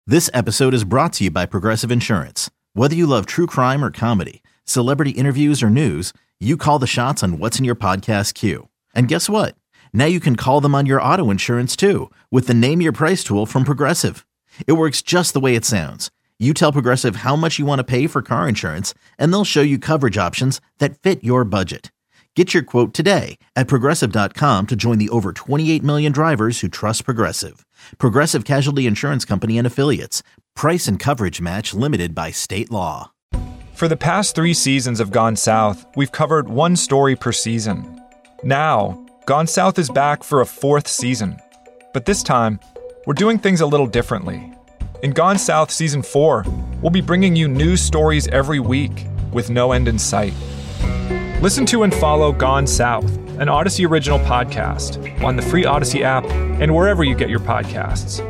This episode is brought to you by Progressive Insurance. Whether you love true crime or comedy, celebrity interviews or news, you call the shots on what's in your podcast queue. And guess what? Now you can call them on your auto insurance too with the Name Your Price tool from Progressive. It works just the way it sounds. You tell Progressive how much you want to pay for car insurance, and they'll show you coverage options that fit your budget. Get your quote today at Progressive.com to join the over 28 million drivers who trust Progressive. Progressive Casualty Insurance Company and Affiliates. Price and coverage match limited by state law. For the past 3 seasons of Gone South, we've covered one story per season. Now, Gone South is back for a 4th season. But this time, we're doing things a little differently. In Gone South Season 4, we'll be bringing you new stories every week with no end in sight. Listen to and follow Gone South, an Odyssey original podcast, on the free Odyssey app and wherever you get your podcasts.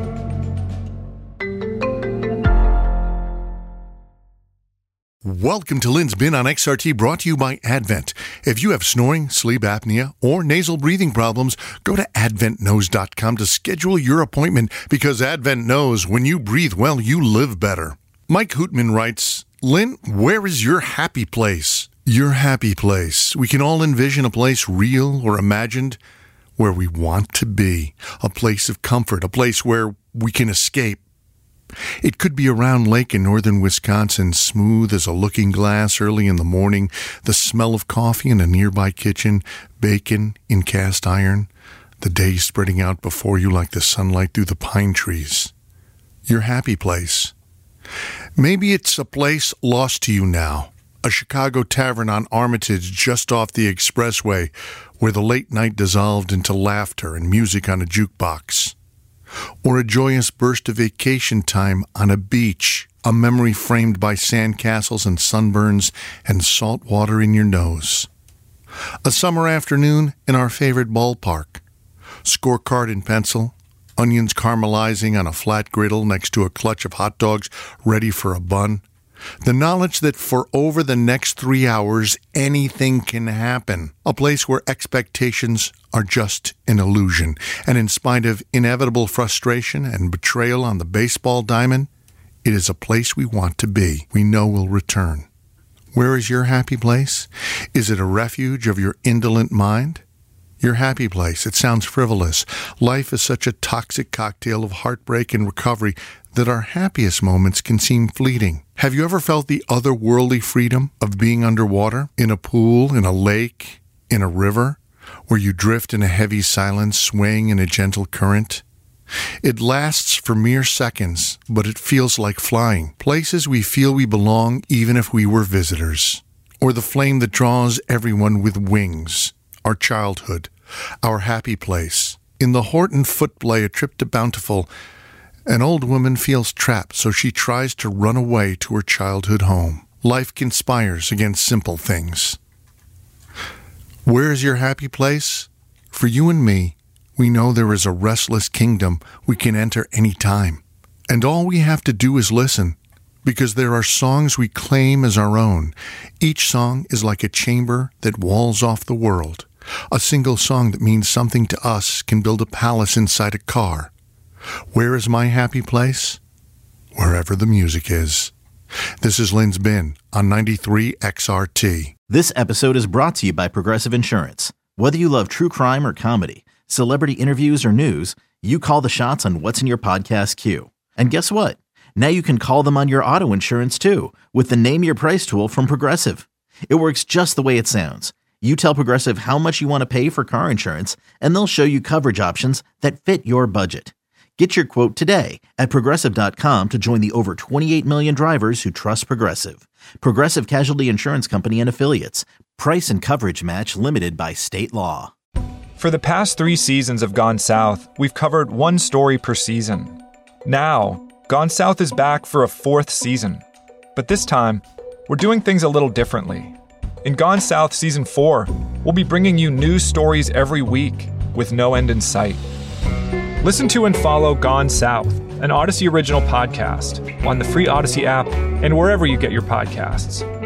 Welcome to Lynn's Bin on XRT, brought to you by Advent. If you have snoring, sleep apnea, or nasal breathing problems, go to adventknows.com to schedule your appointment, because Advent knows when you breathe well, you live better. Mike Hootman writes, Lynn, where is your happy place? Your happy place. We can all envision a place real or imagined where we want to be. A place of comfort, a place where we can escape. It could be a round lake in northern Wisconsin, smooth as a looking glass early in the morning, the smell of coffee in a nearby kitchen, bacon in cast iron, the day spreading out before you like the sunlight through the pine trees. Your happy place. Maybe it's a place lost to you now. A Chicago tavern on Armitage just off the expressway where the late night dissolved into laughter and music on a jukebox. Or a joyous burst of vacation time on a beach, a memory framed by sandcastles and sunburns and salt water in your nose. A summer afternoon in our favorite ballpark. Scorecard in pencil, onions caramelizing on a flat griddle next to a clutch of hot dogs ready for a bun. The knowledge that for over the next 3 hours, anything can happen. A place where expectations are just an illusion. And in spite of inevitable frustration and betrayal on the baseball diamond, it is a place we want to be. We know we'll return. Where is your happy place? Is it a refuge of your indolent mind? Your happy place. It sounds frivolous. Life is such a toxic cocktail of heartbreak and recovery that our happiest moments can seem fleeting. Have you ever felt the otherworldly freedom of being underwater? In a pool, in a lake, in a river, where you drift in a heavy silence, swaying in a gentle current? It lasts for mere seconds, but it feels like flying. Places we feel we belong even if we were visitors. Or the flame that draws everyone with wings. Our childhood, our happy place. In the Horton Footplay, A Trip to Bountiful, an old woman feels trapped, so she tries to run away to her childhood home. Life conspires against simple things. Where is your happy place? For you and me, we know there is a restless kingdom we can enter any time. And all we have to do is listen, because there are songs we claim as our own. Each song is like a chamber that walls off the world. A single song that means something to us can build a palace inside a car. Where is my happy place? Wherever the music is. This is Lynn's Bin on 93 XRT. This episode is brought to you by Progressive Insurance. Whether you love true crime or comedy, celebrity interviews or news, you call the shots on what's in your podcast queue. And guess what? Now you can call them on your auto insurance too with the Name Your Price tool from Progressive. It works just the way it sounds. You tell Progressive how much you want to pay for car insurance, and they'll show you coverage options that fit your budget. Get your quote today at Progressive.com to join the over 28 million drivers who trust Progressive. Progressive Casualty Insurance Company and Affiliates. Price and coverage match limited by state law. For the past 3 seasons of Gone South, we've covered one story per season. Now, Gone South is back for a 4th season. But this time, we're doing things a little differently. In Gone South Season 4, we'll be bringing you new stories every week with no end in sight. Listen to and follow Gone South, an Odyssey original podcast, on the free Odyssey app and wherever you get your podcasts.